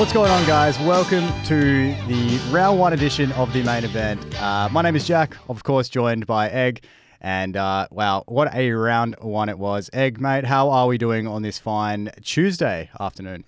What's going on, guys? Welcome to the round one edition of the main event. My name is Jack, of course, joined by Egg. And wow, what a round one it was. Egg, mate, how are we doing on this fine Tuesday afternoon?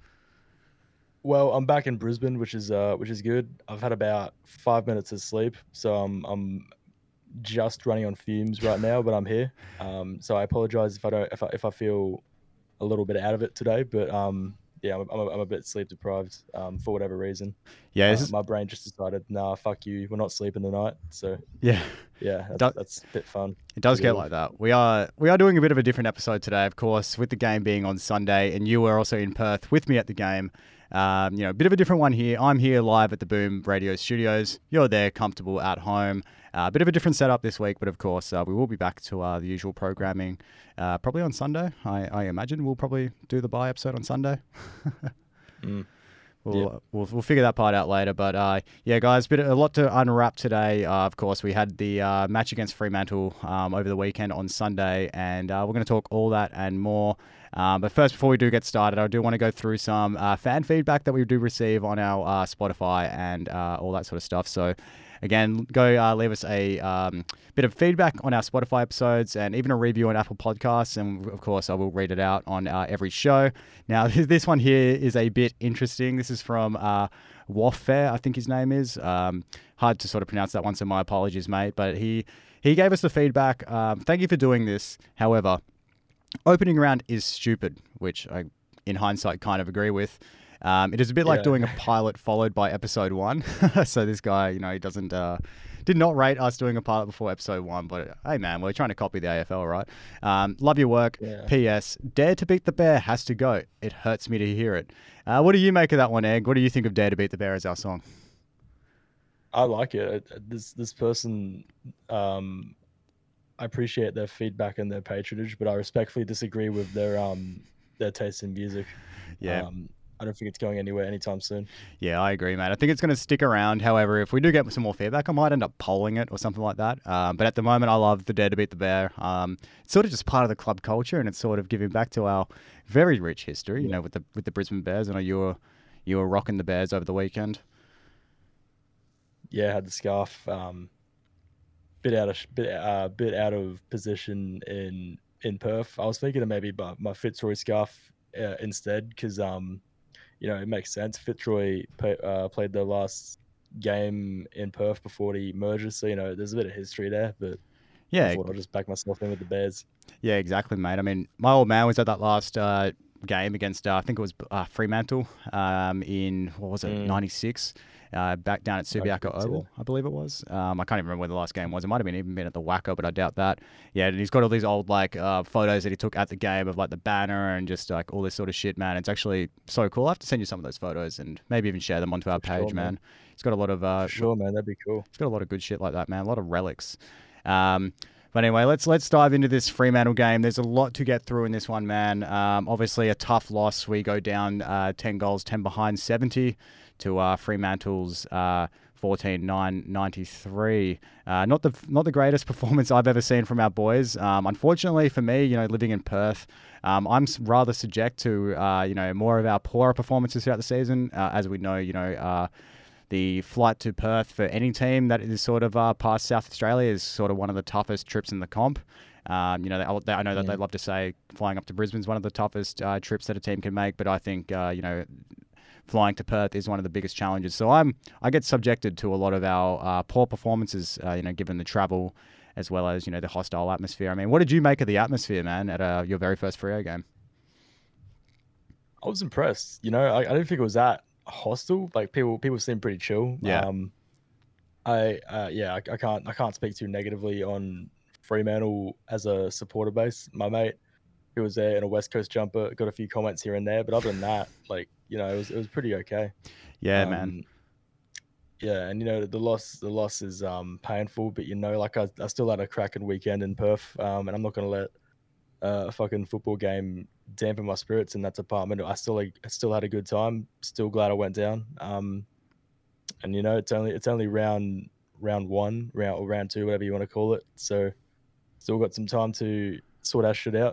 Well, I'm back in Brisbane, which is good. I've had about 5 minutes of sleep, so I'm just running on fumes right now, but I'm here. So I apologize if I feel a little bit out of it today, but yeah, I'm a bit sleep deprived for whatever reason. Yeah, My brain just decided, nah, fuck you, we're not sleeping tonight. So yeah, yeah, do- that's a bit fun it to does get deal like with. that. We are doing a bit of a different episode today, of course, with the game being on Sunday, and you were also in Perth with me at the game. A bit of a different one here. I'm here live at the Boom Radio Studios. You're there, comfortable at home. A bit of a different setup this week, but of course, we will be back to the usual programming probably on Sunday. I imagine we'll probably do the bye episode on Sunday. Mm. We'll figure that part out later. But yeah, guys, a lot to unwrap today. Of course, we had the match against Fremantle over the weekend on Sunday, and we're going to talk all that and more. But first, before we do get started, I do want to go through some fan feedback that we do receive on our Spotify and all that sort of stuff. So again, go leave us a bit of feedback on our Spotify episodes and even a review on Apple Podcasts. And of course, I will read it out on every show. Now, this one here is a bit interesting. This is from Waffair, I think his name is. Hard to sort of pronounce that one, so my apologies, mate. But he gave us the feedback. Thank you for doing this. However, opening round is stupid, which I, in hindsight, kind of agree with. It is a bit like doing a pilot followed by episode one. So this guy, he did not rate us doing a pilot before episode one. But hey, man, we're trying to copy the AFL, right? Love your work. Yeah. P.S. Dare to Beat the Bear has to go. It hurts me to hear it. What do you make of that one, Egg? What do you think of Dare to Beat the Bear as our song? I like it. This person, I appreciate their feedback and their patronage, but I respectfully disagree with their taste in music. Yeah. I don't think it's going anywhere anytime soon. Yeah, I agree, mate. I think it's going to stick around. However, if we do get some more feedback, I might end up polling it or something like that. But at the moment, I love the Dare to Beat the Bear. It's sort of just part of the club culture, and it's sort of giving back to our very rich history, with the Brisbane Bears. I know you were rocking the Bears over the weekend. Yeah, I had the scarf. Bit out of position in Perth. I was thinking of maybe my Fitzroy scarf instead, because it makes sense. Fitzroy played their last game in Perth before the merger, so there's a bit of history there. But Yeah, I thought I'll just back myself in with the Bears. yeah, exactly, mate. I mean, my old man was at that last game against I think it was Fremantle in what was it, '96. Back down at Subiaco Oval, I believe it was. I can't even remember where the last game was. It might have even been at the Waco, but I doubt that. Yeah, and he's got all these old photos that he took at the game of the banner and just all this sort of shit, man. It's actually so cool. I have to send you some of those photos and maybe even share them onto our page, man. He's got a lot of For sure, man, that'd be cool. He's got a lot of good shit like that, man. A lot of relics. But anyway, let's dive into this Fremantle game. There's a lot to get through in this one, man. Obviously, a tough loss. We go down 10 goals, 10 behind 70 to Fremantle's 14-9-93. Not the greatest performance I've ever seen from our boys. Unfortunately for me, living in Perth, I'm rather subject to more of our poorer performances throughout the season. As we know, the flight to Perth for any team that is sort of past South Australia is sort of one of the toughest trips in the comp. I know that they love to say flying up to Brisbane is one of the toughest trips that a team can make, but I think flying to Perth is one of the biggest challenges. So I get subjected to a lot of our poor performances, given the travel as well as the hostile atmosphere. I mean, what did you make of the atmosphere, man, at your very first Freo game? I was impressed. I didn't think it was that hostile. Like people seem pretty chill. Yeah. I can't speak too negatively on Fremantle as a supporter base. My mate who was there in a West Coast jumper got a few comments here and there, but other than that, it was pretty okay. Yeah, man. Yeah, and the loss is painful, but I still had a cracking weekend in Perth, and I'm not gonna let a fucking football game dampen my spirits in that department. I still had a good time. Still glad I went down. And it's only round one, round two, whatever you want to call it. So still got some time to sort our shit out.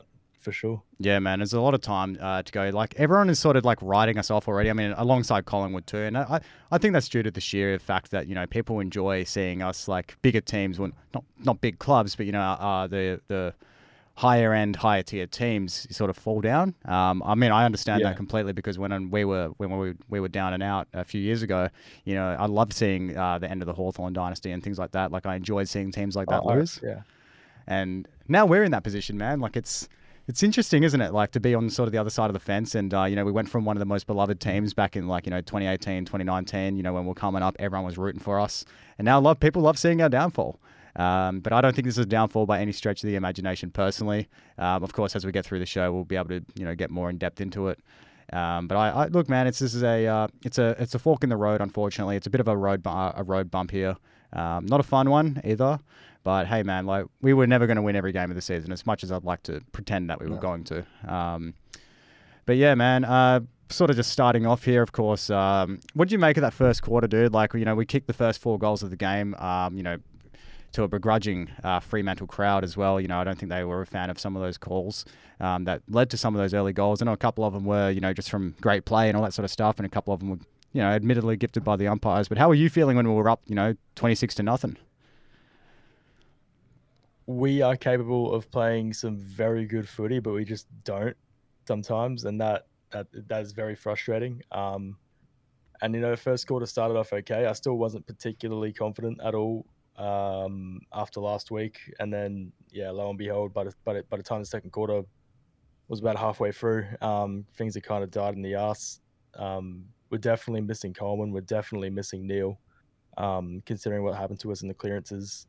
for sure. Yeah, man, there's a lot of time to go. Like, everyone is sort of like writing us off already. I mean, alongside Collingwood too. And I think that's due to the sheer fact that, people enjoy seeing us, like, bigger teams, when not big clubs, but, the higher end, higher tier teams sort of fall down. I mean, I understand Yeah. that completely, because when we were down and out a few years ago, I loved seeing the end of the Hawthorn dynasty and things like that. Like, I enjoyed seeing teams like that lose. Yeah. And now we're in that position, man. Like, it's interesting, isn't it? Like, to be on sort of the other side of the fence. And, we went from one of the most beloved teams back in, like, 2018, 2019, when we were coming up, everyone was rooting for us. And now people love seeing our downfall. But I don't think this is a downfall by any stretch of the imagination, personally. Of course, as we get through the show, we'll be able to, get more in depth into it. But I look, man, it's a fork in the road. Unfortunately, it's a bit of a road bump here. Not a fun one either. But hey, man, like, we were never going to win every game of the season, as much as I'd like to pretend that we were going to. But yeah, man. Sort of just starting off here, of course. What did you make of that first quarter, dude? Like, we kicked the first 4 goals of the game. To a begrudging Fremantle crowd as well. I don't think they were a fan of some of those calls that led to some of those early goals. I know a couple of them were, just from great play and all that sort of stuff, and a couple of them were, admittedly gifted by the umpires. But how were you feeling when we were up, 26-0? We are capable of playing some very good footy, but we just don't sometimes, and that is very frustrating. And first quarter started off okay. I still wasn't particularly confident at all after last week, and then lo and behold, by the time the second quarter was about halfway through, things had kind of died in the arse. We're definitely missing Coleman. We're definitely missing Neil, considering what happened to us in the clearances.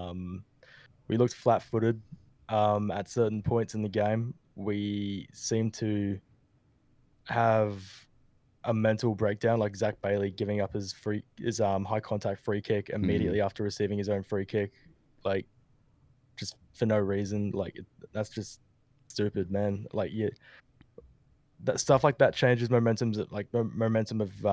We looked flat-footed at certain points in the game. We seemed to have a mental breakdown, like Zach Bailey giving up his high contact free kick immediately after receiving his own free kick, like, just for no reason. Like, that's just stupid, man. Like, that stuff like that changes momentum of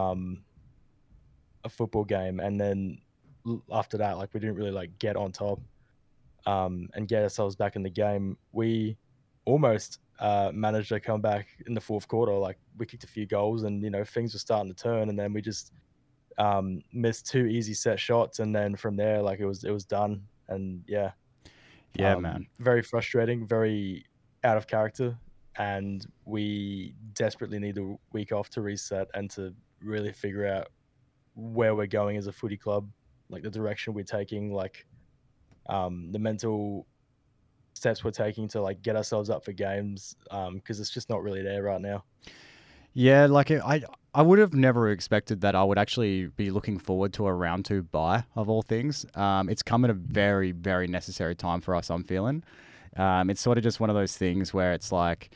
a football game, and then after that, like, we didn't really like get on top and get ourselves back in the game. We almost managed to come back in the fourth quarter. Like, we kicked a few goals, and things were starting to turn, and then we just missed 2 easy set shots, and then from there, like, it was done. And man, very frustrating, very out of character, and we desperately need a week off to reset and to really figure out where we're going as a footy club, like the direction we're taking, like the mental steps we're taking to like get ourselves up for games, because it's just not really there right now. Yeah, like, I would have never expected that I would actually be looking forward to a round 2 bye, of all things. It's come at a very, very necessary time for us, I'm feeling. It's sort of just one of those things where it's like,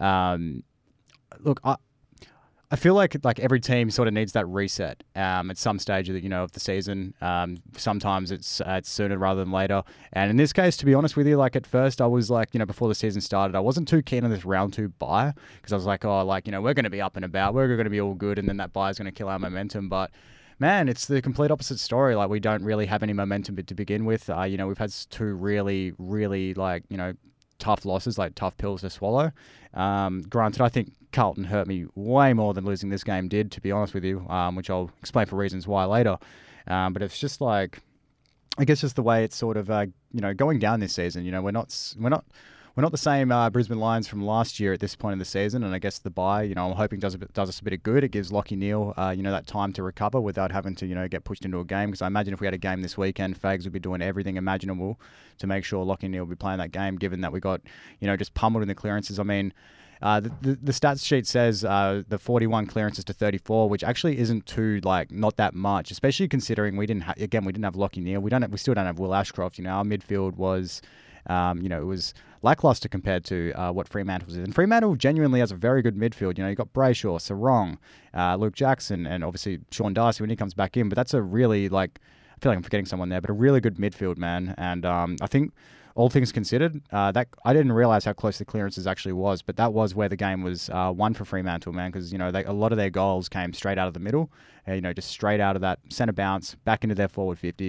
look, I feel like every team sort of needs that reset at some stage of the season. Sometimes it's sooner rather than later. And in this case, to be honest with you, like, at first I was like, before the season started, I wasn't too keen on this round 2 bye, because I was like, oh, like, we're going to be up and about, we're going to be all good, and then that bye is going to kill our momentum. But man, it's the complete opposite story. Like, we don't really have any momentum to begin with. We've had 2 really, really, like, tough losses, like tough pills to swallow. Granted, I think Carlton hurt me way more than losing this game did, to be honest with you, which I'll explain for reasons why later. But it's just like, I guess just the way it's sort of, going down this season. We're not the same Brisbane Lions from last year at this point in the season, and I guess the bye, I'm hoping does us a bit of good. It gives Lachie Neale, that time to recover without having to, get pushed into a game. Because I imagine if we had a game this weekend, Fags would be doing everything imaginable to make sure Lachie Neale will be playing that game, given that we got, just pummeled in the clearances. I mean, the stats sheet says the 41 clearances to 34, which actually isn't not that much, especially considering we didn't have Lachie Neale. We still don't have Will Ashcroft. Our midfield was, it was lackluster compared to what Fremantle's is. And Fremantle genuinely has a very good midfield. You've got Brayshaw, Sarong, Luke Jackson, and obviously Sean Darcy when he comes back in. But that's a really, I feel like I'm forgetting someone there, but a really good midfield, man. And I think, all things considered, that I didn't realize how close the clearances actually was, but that was where the game was won for Fremantle, man, because a lot of their goals came straight out of the middle, just straight out of that centre bounce back into their forward 50,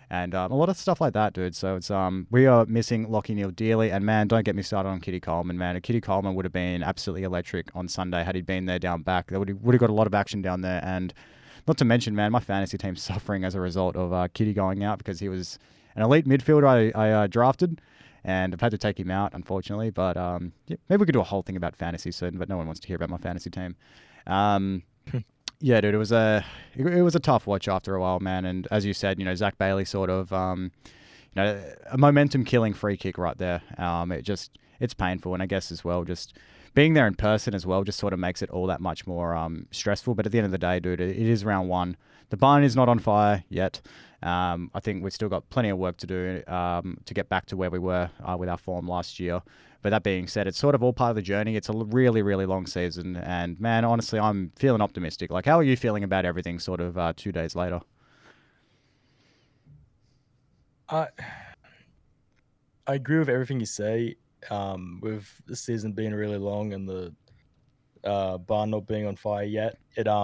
and a lot of stuff like that, dude. So it's we are missing Lockie Neal dearly, and man, don't get me started on Kitty Coleman, man. Kitty Coleman would have been absolutely electric on Sunday had he been there down back. They would have got a lot of action down there, and not to mention, man, my fantasy team's suffering as a result of Kitty going out because he was an elite midfielder I drafted, and I've had to take him out, unfortunately. But yeah, maybe we could do a whole thing about fantasy soon, but no one wants to hear about my fantasy team. Yeah, dude, it was a tough watch after a while, man. And as you said, Zach Bailey sort of, a momentum killing free kick right there. It's painful, and I guess as well, just being there in person as well, just sort of makes it all that much more stressful. But at the end of the day, dude, it is round one. The barn is not on fire yet. I think we've still got plenty of work to do to get back to where we were with our form last year. But that being said, it's sort of all part of the journey. It's a really, really long season. And, man, honestly, I'm feeling optimistic. Like, how are you feeling about everything sort of 2 days later? I agree with everything you say. With the season being really long and the barn not being on fire yet,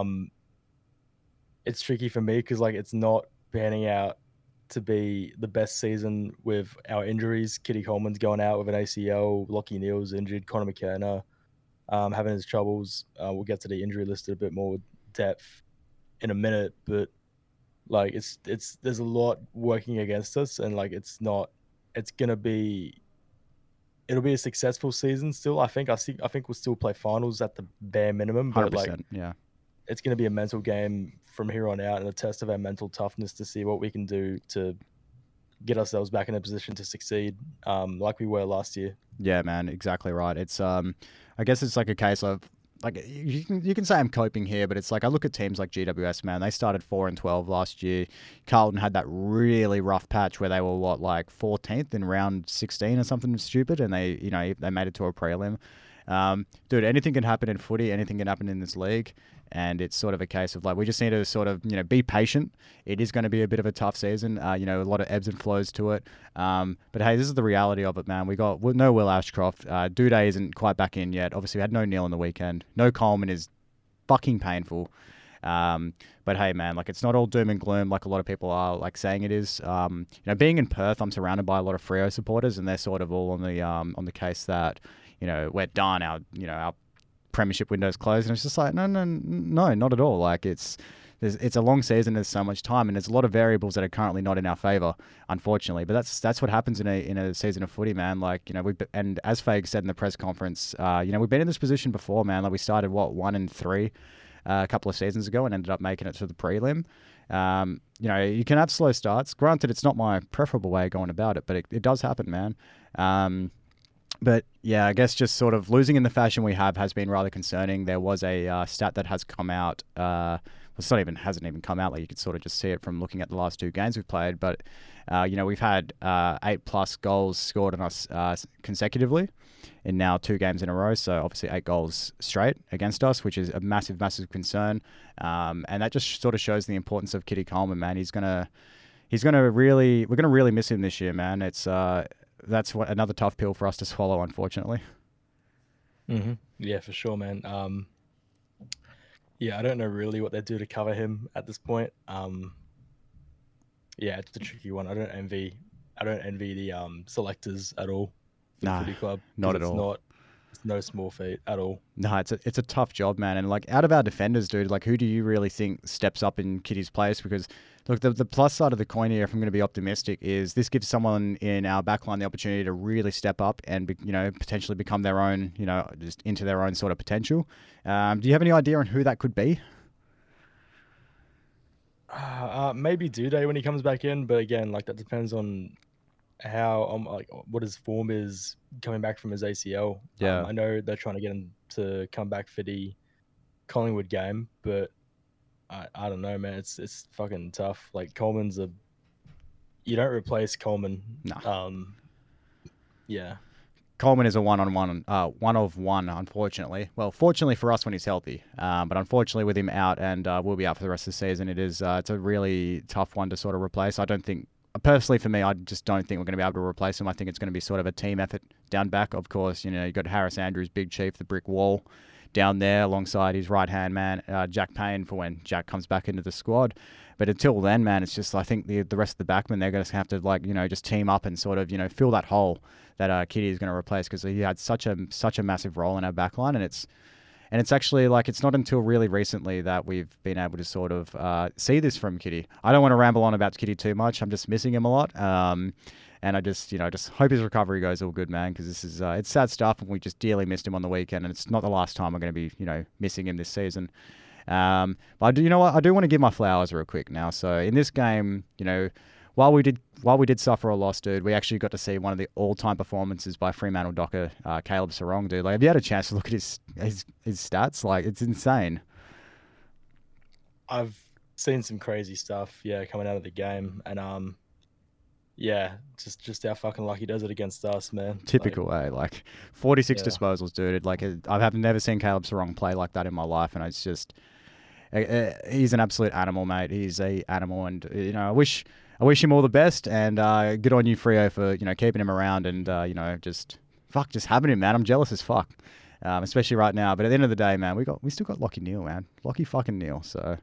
it's tricky for me because, like, it's not panning out to be the best season with our injuries. Kitty Coleman's going out with an ACL. Lockie Neal's injured. Connor McKenna having his troubles. We'll get to the injury list a bit more with depth in a minute, but like it's there's a lot working against us, and like it'll be a successful season still. I think we'll still play finals at the bare minimum, but 100%, like yeah. It's going to be a mental game from here on out and a test of our mental toughness to see what we can do to get ourselves back in a position to succeed like we were last year. Yeah, man, exactly right. It's I guess it's like a case of like you can say I'm coping here, but it's like I look at teams like GWS, man. They started 4-12 last year. Carlton had that really rough patch where they were like 14th in round 16 or something stupid, and they made it to a prelim. Dude, anything can happen in footy. Anything can happen in this league. And it's sort of a case of like we just need to sort of be patient. It is going to be a bit of a tough season. A lot of ebbs and flows to it. But hey, this is the reality of it, man. We got no Will Ashcroft. Duday isn't quite back in yet. Obviously, we had no Neal on the weekend. No Coleman is fucking painful. But hey, man, like it's not all doom and gloom like a lot of people are like saying it is. Being in Perth, I'm surrounded by a lot of Freo supporters, and they're sort of all on the case that we're done. Our premiership window's closed, and it's just like no, not at all. Like it's a long season. There's so much time, and there's a lot of variables that are currently not in our favor, unfortunately. But that's what happens in a season of footy, man. Like and as Fague said in the press conference, we've been in this position before, man. Like we started 1-3 a couple of seasons ago and ended up making it to the prelim. You can have slow starts. Granted, it's not my preferable way of going about it, but it does happen, man. But yeah, I guess just sort of losing in the fashion we have has been rather concerning. There was a stat that has come out. Hasn't even come out. Like you could sort of just see it from looking at the last 2 games we've played. But we've had 8+ goals scored on us consecutively in now 2 games in a row. So obviously 8 goals straight against us, which is a massive, massive concern. And that just sort of shows the importance of Kitty Coleman, man. We're gonna really miss him this year, man. That's another tough pill for us to swallow, unfortunately. Mm-hmm. Yeah, for sure, man. I don't know really what they do to cover him at this point. It's a tricky one. I don't envy the selectors at all. Nah, Footy club, not at all. It's no small feat at all. No, it's a tough job, man. And like out of our defenders, dude, like who do you really think steps up in Kitty's place? Because look, the plus side of the coin here, if I'm going to be optimistic, is this gives someone in our backline the opportunity to really step up and potentially become their own, just into their own sort of potential. Do you have any idea on who that could be? Maybe Duday when he comes back in, but again, like that depends on how what his form is coming back from his ACL. Yeah, I know they're trying to get him to come back for the Collingwood game, but I don't know, man. It's fucking tough. Like Coleman's you don't replace Coleman. No. Yeah. Coleman is a one of one, unfortunately. Well, fortunately for us when he's healthy, but unfortunately with him out and will be out for the rest of the season, it's a really tough one to sort of replace. I don't think, personally for me, I just don't think we're going to be able to replace him. I think it's going to be sort of a team effort down back. Of course, you've got Harris Andrews, Big Chief, the brick wall down there alongside his right-hand man, Jack Payne, for when Jack comes back into the squad. But until then, man, it's just I think the rest of the backmen, they're going to have to just team up and sort of fill that hole that Kitty is going to replace, because he had such a massive role in our backline, and it's actually it's not until really recently that we've been able to sort of see this from Kitty. I don't want to ramble on about Kitty too much. I'm just missing him a lot. And I just hope his recovery goes all good, man, because this is it's sad stuff, and we just dearly missed him on the weekend, and it's not the last time we're going to be missing him this season. But I do want to give my flowers real quick now. So in this game, while we did suffer a loss, dude, we actually got to see one of the all-time performances by Fremantle Docker, Caleb Serong, dude. Have you had a chance to look at his stats? It's insane. I've seen some crazy stuff, coming out of the game, and just how fucking lucky does it against us, man. Typical, 46 disposals, dude. I've never seen Caleb Serong play like that in my life, and it's just he's an absolute animal, mate. He's a animal, and I wish him all the best, and good on you, Freo, for keeping him around, and just having him, man. I'm jealous as fuck, especially right now. But at the end of the day, man, we still got Lachie Neale, man. Lachie fucking Neale. So,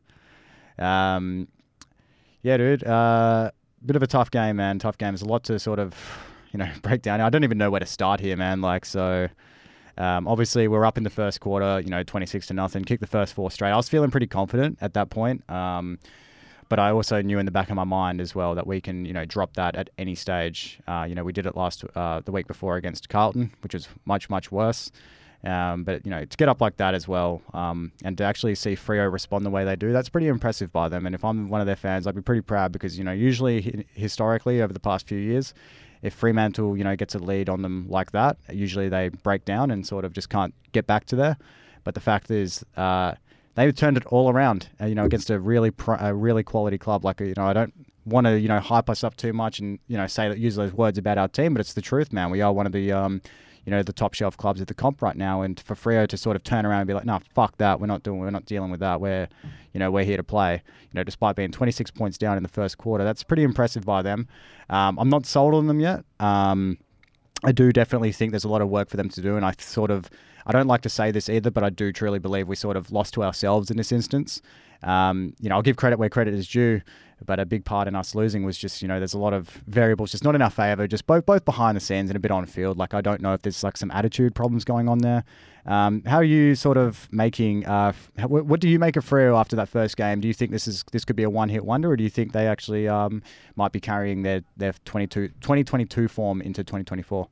dude. Bit of a tough game, man. Tough game. There's a lot to sort of, break down. I don't even know where to start here, man. Obviously we're up in the first quarter, 26-0, kicked the first 4 straight. I was feeling pretty confident at that point. But I also knew in the back of my mind as well that we can, drop that at any stage. We did it the week before against Carlton, which was much, much worse. But to get up like that as well, and to actually see Freo respond the way they do, that's pretty impressive by them. And if I'm one of their fans, I'd be pretty proud, because usually historically over the past few years, if Fremantle gets a lead on them like that, usually they break down and sort of just can't get back to there. But the fact is, they've turned it all around, against a really quality club. I don't want to hype us up too much and use those words about our team, but it's the truth, man. We are one of the the top shelf clubs at the comp right now, and for Freo to sort of turn around and be like, "No, fuck that. We're not dealing with that. We're here to play." Despite being 26 points down in the first quarter, that's pretty impressive by them. I'm not sold on them yet. I do definitely think there's a lot of work for them to do, and I don't like to say this either, but I do truly believe we sort of lost to ourselves in this instance. I'll give credit where credit is due, but a big part in us losing was just, there's a lot of variables just not in our favour, just both behind the scenes and a bit on field. I don't know if there's some attitude problems going on there. How are you sort of making, what do you make of Freo after that first game? Do you think this could be a one-hit wonder, or do you think they actually might be carrying their 2022 form into 2024?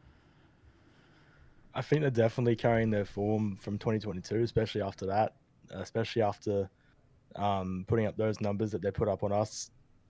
I think they're definitely carrying their form from 2022, especially after that, especially after putting up those numbers that they put up on us.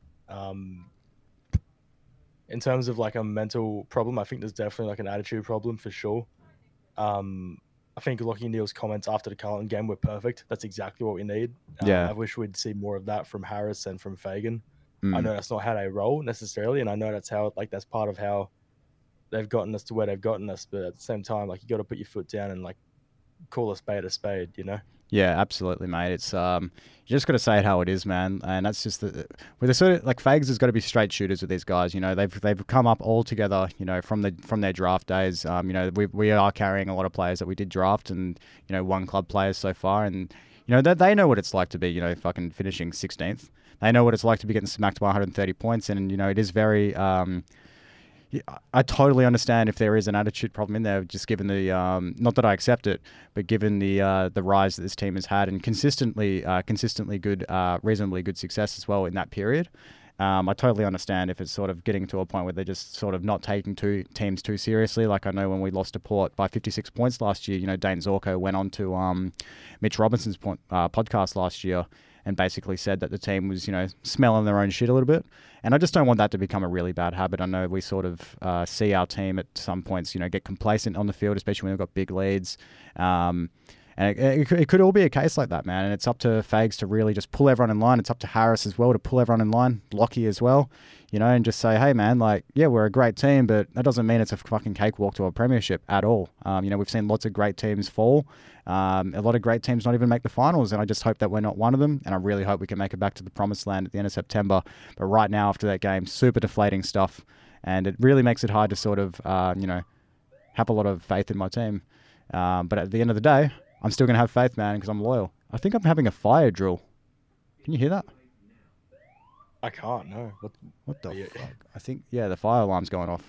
In terms of a mental problem, I think there's definitely an attitude problem for sure. I think Lachie Neale's comments after the Carlton game were perfect. That's exactly what we need. I wish we'd see more of that from Harris and from Fagan. I know that's not how they roll necessarily, and I know that's how that's part of how they've gotten us to where they've gotten us. But at the same time, you got to put your foot down and call a spade, Yeah, absolutely, mate. It's you just got to say it how it is, man. And that's just with the sort of Fags has got to be straight shooters with these guys. They've come up all together. From their draft days. We are carrying a lot of players that we did draft, and one club players so far, and they know what it's like to be fucking finishing 16th. They know what it's like to be getting smacked by 130 points, and it is very. I totally understand if there is an attitude problem in there, just given the not that I accept it, but given the rise that this team has had, and consistently good, reasonably good success as well in that period. I totally understand if it's sort of getting to a point where they're just sort of not taking teams too seriously. I know when we lost to Port by 56 points last year, Dane Zorko went on to Mitch Robinson's podcast last year and basically said that the team was, smelling their own shit a little bit. And I just don't want that to become a really bad habit. I know we sort of see our team at some points, get complacent on the field, especially when we've got big leads. And it could all be a case like that, man. And it's up to Fags to really just pull everyone in line. It's up to Harris as well to pull everyone in line, Lachie as well, and just say, hey, man, we're a great team, but that doesn't mean it's a fucking cakewalk to a premiership at all. We've seen lots of great teams fall. A lot of great teams not even make the finals, and I just hope that we're not one of them, and I really hope we can make it back to the promised land at the end of September. But right now, after that game, super deflating stuff, and it really makes it hard to sort of, have a lot of faith in my team. But at the end of the day, I'm still going to have faith, man, because I'm loyal. I think I'm having a fire drill. Can you hear that? I can't. No. What the Yeah. fuck? I think, yeah, the fire alarm's going off.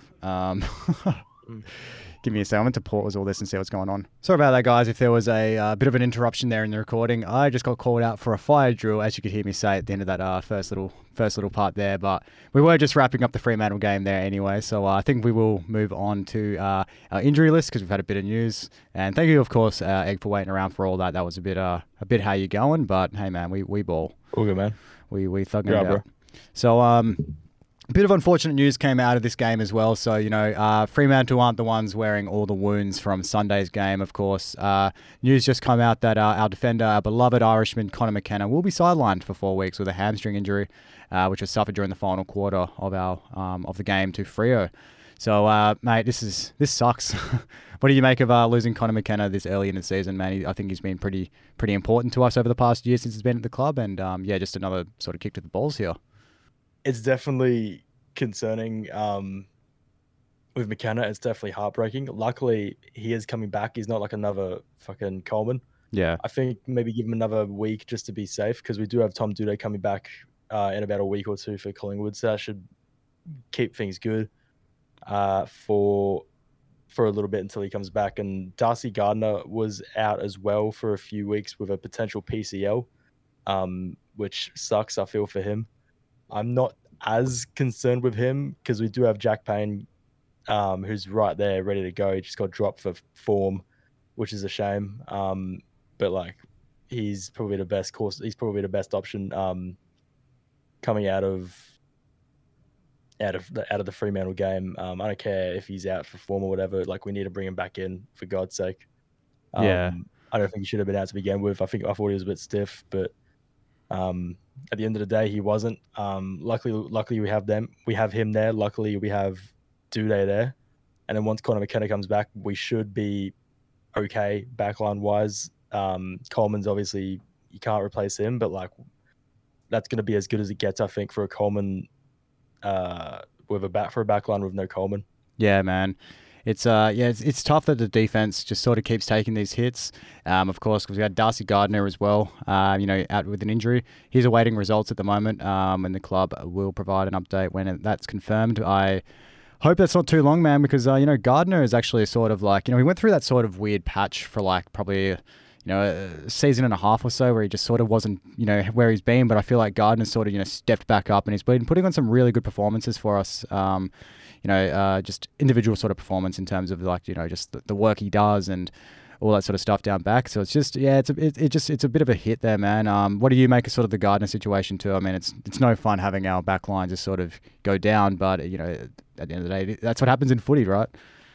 Give me a second. I'm going to pause all this and see what's going on. Sorry about that, guys. If there was a bit of an interruption there in the recording, I just got called out for a fire drill, as you could hear me say at the end of that first little part there. But we were just wrapping up the Fremantle game there anyway. So I think we will move on to our injury list because we've had a bit of news. And thank you, of course, Egg, for waiting around for all that. That was a bit how you going, but hey, man, we ball. All good, man. We thugging it out. Bro. So a bit of unfortunate news came out of this game as well. So, Fremantle aren't the ones wearing all the wounds from Sunday's game, of course. News just come out that our defender, our beloved Irishman Conor McKenna, will be sidelined for 4 weeks with a hamstring injury, which was suffered during the final quarter of the game to Freo. So, mate, this sucks. What do you make of losing Conor McKenna this early in the season, man? I think he's been pretty important to us over the past year since he's been at the club. And, just another sort of kick to the balls here. It's definitely concerning with McKenna. It's definitely heartbreaking. Luckily, he is coming back. He's not like another fucking Coleman. Yeah. I think maybe give him another week just to be safe because we do have Tom Duday coming back in about a week or two for Collingwood. So that should keep things good for a little bit until he comes back. And Darcy Gardner was out as well for a few weeks with a potential PCL, which sucks. I feel for him. I'm not as concerned with him because we do have Jack Payne, who's right there, ready to go. He just got dropped for form, which is a shame. But like, he's probably the best course. He's probably the best option coming out of the Fremantle game. I don't care if he's out for form or whatever. Like, we need to bring him back in for God's sake. Yeah. I don't think he should have been out to begin with. I thought he was a bit stiff, but at the end of the day, he wasn't. Luckily we have him there. Luckily we have Duday there, and then once Conor McKenna comes back, we should be okay backline wise. Coleman's obviously, you can't replace him, but like, that's going to be as good as it gets, I think, for a Coleman for a backline with no Coleman. Yeah, man. It's it's tough that the defense just sort of keeps taking these hits. Of course, because we had Darcy Gardner as well, out with an injury. He's awaiting results at the moment, and the club will provide an update when that's confirmed. I hope that's not too long, man, because Gardner is actually a sort of like, he went through that sort of weird patch for like probably a season and a half or so where he just sort of wasn't, where he's been. But I feel like Gardner sort of, stepped back up and he's been putting on some really good performances for us. Just individual sort of performance in terms of like, just the work he does and all that sort of stuff down back. So it's just, it's a bit of a hit there, man. What do you make of sort of the Gardner situation too? I mean, it's no fun having our back line just sort of go down, but at the end of the day, that's what happens in footy, right?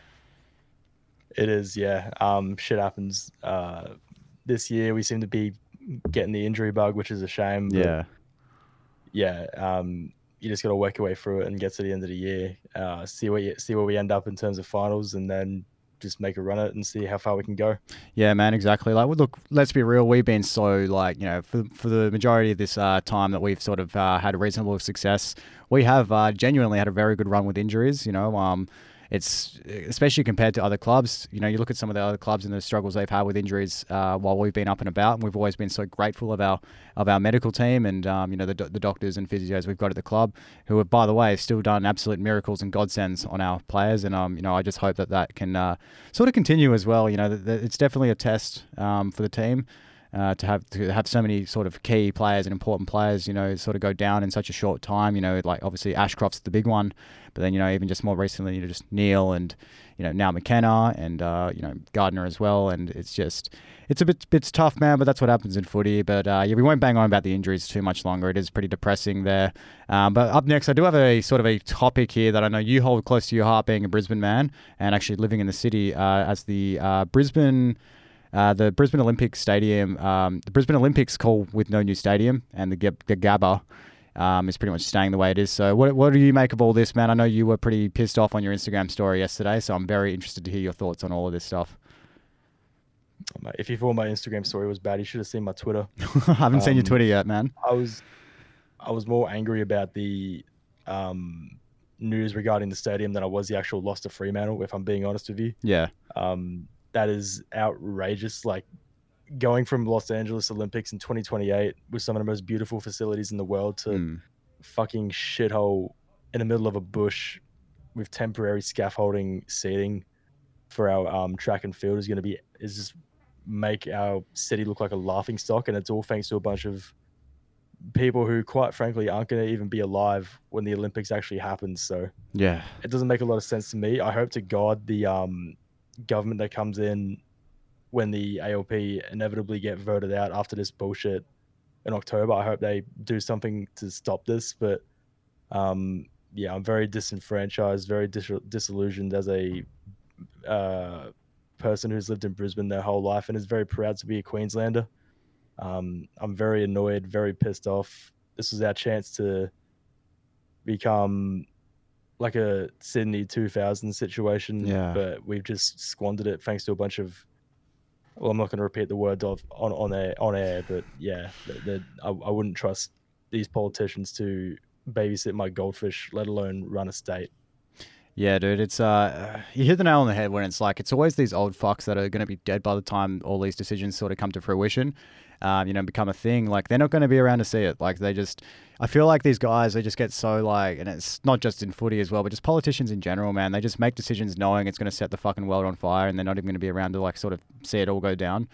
It is, yeah. Shit happens. This year we seem to be getting the injury bug, which is a shame. Yeah. You just got to work your way through it and get to the end of the year, see where we end up in terms of finals, and then just make a run at it and see how far we can go. Yeah, man, exactly. Like, look, let's be real. We've been so like, for the majority of this time that we've sort of had reasonable success, we have genuinely had a very good run with injuries. It's especially compared to other clubs. You look at some of the other clubs and the struggles they've had with injuries while we've been up and about, and we've always been so grateful of our medical team and the doctors and physios we've got at the club, who have, by the way, still done absolute miracles and godsends on our players. And I just hope that can sort of continue as well. It's definitely a test for the team. To have so many sort of key players and important players, sort of go down in such a short time, like obviously Ashcroft's the big one, but then, even just more recently, just Neil and, now McKenna and, Gardner as well. And it's a bit tough, man, but that's what happens in footy. But we won't bang on about the injuries too much longer. It is pretty depressing there. But up next, I do have a sort of a topic here that I know you hold close to your heart, being a Brisbane man and actually living in the city, as the Brisbane Olympic Stadium, the Brisbane Olympics call with no new stadium, and the Gabba is pretty much staying the way it is. So what do you make of all this, man? I know you were pretty pissed off on your Instagram story yesterday, so I'm very interested to hear your thoughts on all of this stuff. If you thought my Instagram story was bad, you should have seen my Twitter. I haven't seen your Twitter yet, man. I was more angry about the news regarding the stadium than I was the actual loss to Fremantle, if I'm being honest with you. Yeah. That is outrageous. Like, going from Los Angeles Olympics in 2028 with some of the most beautiful facilities in the world to fucking shithole in the middle of a bush with temporary scaffolding seating for our track and field is just make our city look like a laughing stock, and it's all thanks to a bunch of people who, quite frankly, aren't going to even be alive when the Olympics actually happens. So yeah, it doesn't make a lot of sense to me. I hope to God the government that comes in when the ALP inevitably get voted out after this bullshit in October, I hope they do something to stop this. But yeah, I'm very disenfranchised, very disillusioned as a person who's lived in Brisbane their whole life and is very proud to be a Queenslander. I'm very annoyed, very pissed off. This was our chance to become like a Sydney 2000 situation, but we've just squandered it thanks to a bunch of, well, I'm not going to repeat the word of on air, but yeah, I wouldn't trust these politicians to babysit my goldfish, let alone run a state. Yeah, dude, it's you hit the nail on the head when it's like it's always these old fucks that are going to be dead by the time all these decisions sort of come to fruition, become a thing. Like they're not going to be around to see it. Like I feel like these guys, they just get so like, and it's not just in footy as well, but just politicians in general, man. They just make decisions knowing it's going to set the fucking world on fire, and they're not even going to be around to like sort of see it all go down.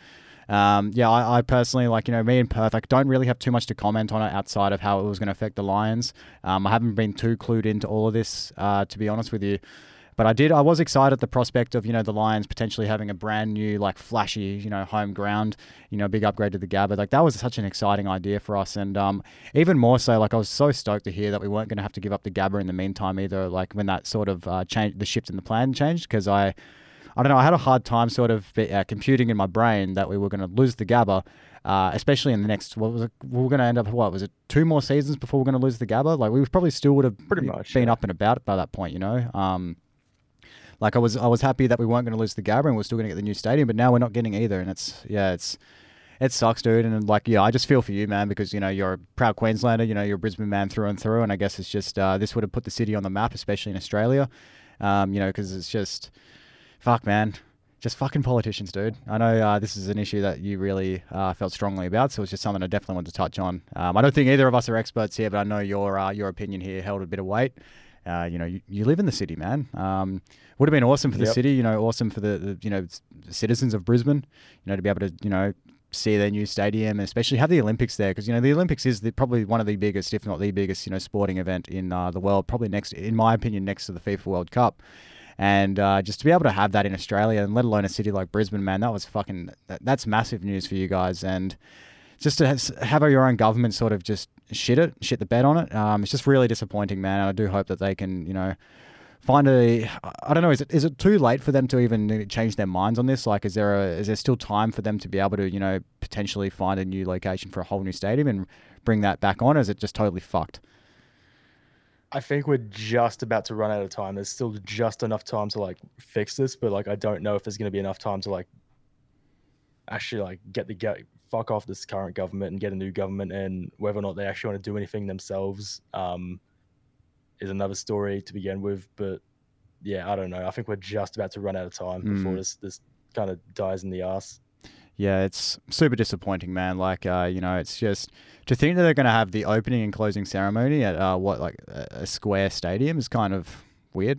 I personally, like, me in Perth, I don't really have too much to comment on it outside of how it was going to affect the Lions. I haven't been too clued into all of this, to be honest with you. But I was excited at the prospect of, the Lions potentially having a brand new, like, flashy, home ground, big upgrade to the Gabba. Like, that was such an exciting idea for us. And even more so, like, I was so stoked to hear that we weren't going to have to give up the Gabba in the meantime either, like, when that sort of the shift in the plan changed, because I don't know, I had a hard time sort of computing in my brain that we were going to lose the Gabba, especially in the next, we were going to end up, was it 2 more seasons before we were going to lose the Gabba? Like, we probably still would have been up and about by that point, Like, I was happy that we weren't going to lose the Gabba and we're still going to get the new stadium, but now we're not getting either. And it sucks, dude. And like, I just feel for you, man, because, you're a proud Queenslander, you're a Brisbane man through and through. And I guess it's just, this would have put the city on the map, especially in Australia, because it's just... Fuck, man. Just fucking politicians, dude. I know this is an issue that you really felt strongly about, so it's just something I definitely wanted to touch on. I don't think either of us are experts here, but I know your opinion here held a bit of weight. You live in the city, man. Would have been awesome for the city, awesome for the citizens of Brisbane, to be able to, see their new stadium, and especially have the Olympics there, because, the Olympics is probably one of the biggest, if not the biggest, sporting event in the world, probably next, in my opinion, next to the FIFA World Cup. And just to be able to have that in Australia, and let alone a city like Brisbane, man, that's massive news for you guys. And just to have your own government sort of just shit the bed on it, it's just really disappointing, man. And I do hope that they can, find I don't know, is it too late for them to even change their minds on this? Like, is there still time for them to be able to, potentially find a new location for a whole new stadium and bring that back on, or is it just totally fucked? I think we're just about to run out of time. There's still just enough time to like fix this, but like I don't know if there's going to be enough time to like actually like fuck off this current government and get a new government, and whether or not they actually want to do anything themselves is another story to begin with. But yeah, I don't know. I think we're just about to run out of time before this kind of dies in the ass. Yeah, it's super disappointing, man. Like, it's just to think that they're going to have the opening and closing ceremony at a square stadium is kind of weird.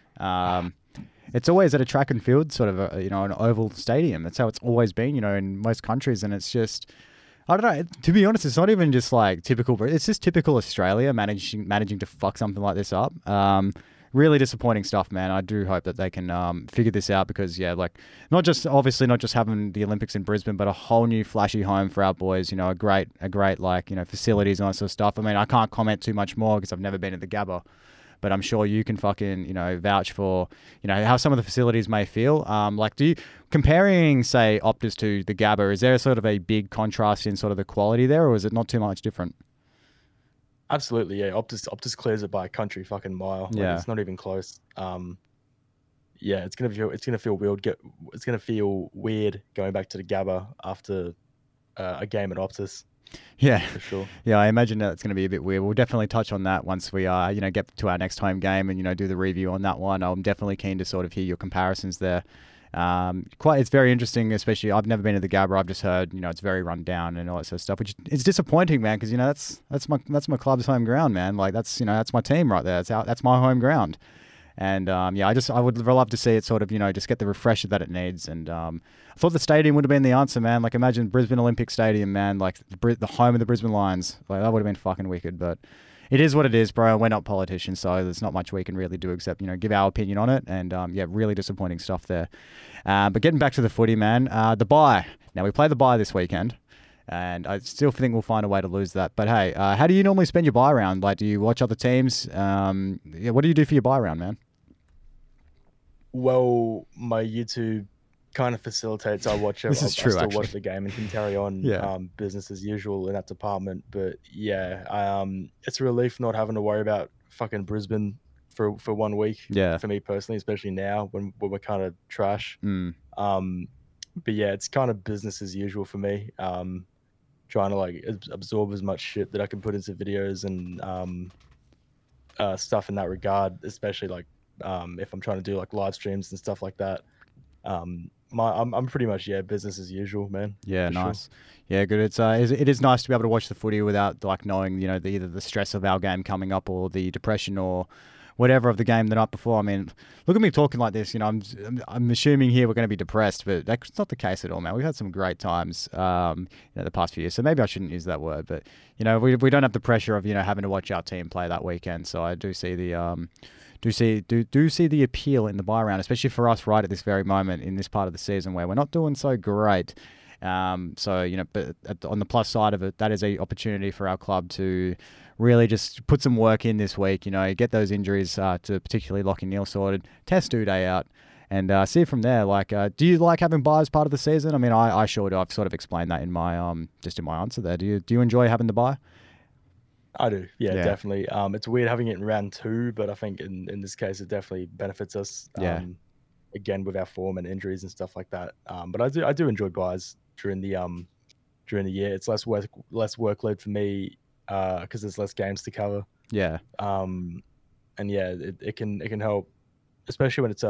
It's always at a track and field, sort of, an oval stadium. That's how it's always been, in most countries. And it's just, I don't know. To be honest, it's not even just like typical. It's just typical Australia managing to fuck something like this up. Really disappointing stuff, man. I do hope that they can figure this out, because, not just having the Olympics in Brisbane, but a whole new flashy home for our boys, a great facilities and all that sort of stuff. I mean, I can't comment too much more because I've never been at the Gabba, but I'm sure you can fucking, vouch for, how some of the facilities may feel. Comparing, say, Optus to the Gabba, is there sort of a big contrast in sort of the quality there, or is it not too much different? Absolutely, yeah. Optus clears it by a country fucking mile. Like, it's not even close. It's gonna feel weird. It's gonna feel weird going back to the Gabba after a game at Optus. Yeah, for sure. Yeah, I imagine that it's going to be a bit weird. We'll definitely touch on that once we get to our next home game and do the review on that one. I'm definitely keen to sort of hear your comparisons there. It's very interesting, especially I've never been to the Gabba. I've just heard, it's very run down and all that sort of stuff, which is disappointing, man, because that's my club's home ground, man. Like that's my team right there. That's my home ground. And I would love to see it sort of, just get the refresher that it needs. And I thought the stadium would have been the answer, man. Like imagine Brisbane Olympic Stadium, man, like the home of the Brisbane Lions. Like that would have been fucking wicked, but it is what it is, bro. We're not politicians, so there's not much we can really do except, give our opinion on it. And really disappointing stuff there. But getting back to the footy, man, the bye. Now we play the bye this weekend. And I still think we'll find a way to lose that. But hey, how do you normally spend your bye round? Like, do you watch other teams? What do you do for your bye round, man? Well, my YouTube kind of facilitates. I watch it. This is true, I still actually. watch the game and can carry on business as usual in that department. But yeah, it's a relief not having to worry about fucking Brisbane for 1 week. Yeah. For me personally, especially now when we're kind of trash. Mm. But yeah, it's kind of business as usual for me. Trying to like absorb as much shit that I can put into videos and stuff in that regard, especially like if I'm trying to do like live streams and stuff like that. I'm pretty much business as usual, man. Yeah, nice. Sure. Yeah, good. It is nice to be able to watch the footy without like knowing either the stress of our game coming up or the depression or whatever of the game the night before. I mean, look at me talking like this. I'm assuming here we're going to be depressed, but that's not the case at all, man. We've had some great times, the past few years. So maybe I shouldn't use that word, but we don't have the pressure of having to watch our team play that weekend. So I do see the see the appeal in the bye round, especially for us right at this very moment in this part of the season where we're not doing so great. But on the plus side of it, that is a opportunity for our club to really just put some work in this week, get those injuries to particularly Lachie Neale sorted, test Uday out, and see from there. Like, do you like having bye as part of the season? I mean, I sure do. I've sort of explained that in my just in my answer there. Do you enjoy having the bye? I do, yeah, definitely. It's weird having it in round 2, but I think in this case it definitely benefits us. Again with our form and injuries and stuff like that. But I do enjoy buys during the year. It's less workload for me because there's less games to cover. Yeah. And yeah, it can help, especially when it's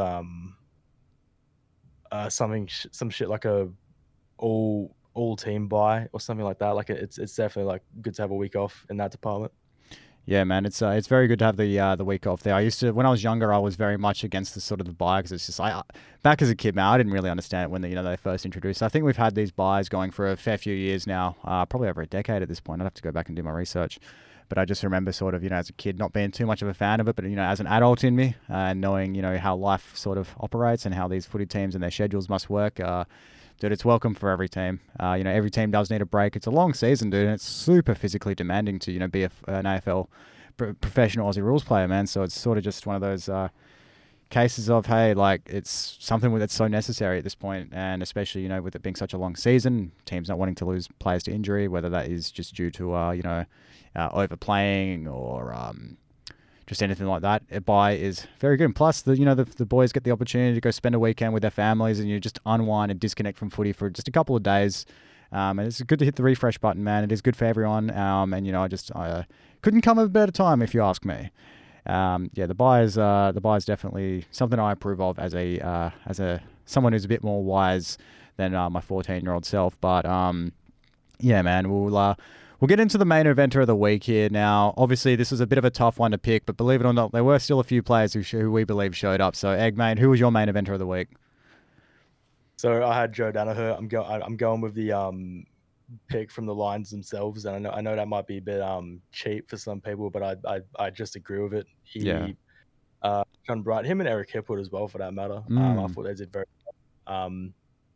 some shit like a all team buy or something like that. Like it's definitely like good to have a week off in that department. Yeah, man, it's very good to have the week off there. I used to, when I was younger, I was very much against the sort of the buy because it's just back as a kid, man, I didn't really understand it when they first introduced. I think we've had these buys going for a fair few years now, probably over a decade at this point. I'd have to go back and do my research. But I just remember sort of, as a kid not being too much of a fan of it, but, as an adult in me, knowing, how life sort of operates and how these footy teams and their schedules must work, dude, it's welcome for every team. Every team does need a break. It's a long season, dude, and it's super physically demanding to, be an AFL professional Aussie rules player, man. So it's sort of just one of those cases of, hey, like it's something that's so necessary at this point, and especially, with it being such a long season, teams not wanting to lose players to injury, whether that is just due to, overplaying or just anything like that. A bye is very good. And plus, the boys get the opportunity to go spend a weekend with their families and you just unwind and disconnect from footy for just a couple of days. And it's good to hit the refresh button, man. It is good for everyone. And I couldn't come at a better time if you ask me. The bye is definitely something I approve of as a someone who's a bit more wise than my 14-year-old self. But man, we'll get into the main eventer of the week here. Now, obviously, this was a bit of a tough one to pick, but believe it or not, there were still a few players who we believe showed up. So, Egg, mate, who was your main eventer of the week? So I had Joe Daniher. I'm going with the pick from the Lions themselves, and I know that might be a bit cheap for some people, but I just agree with it. John Bright, him and Eric Hipwood as well, for that matter. I thought they did very well.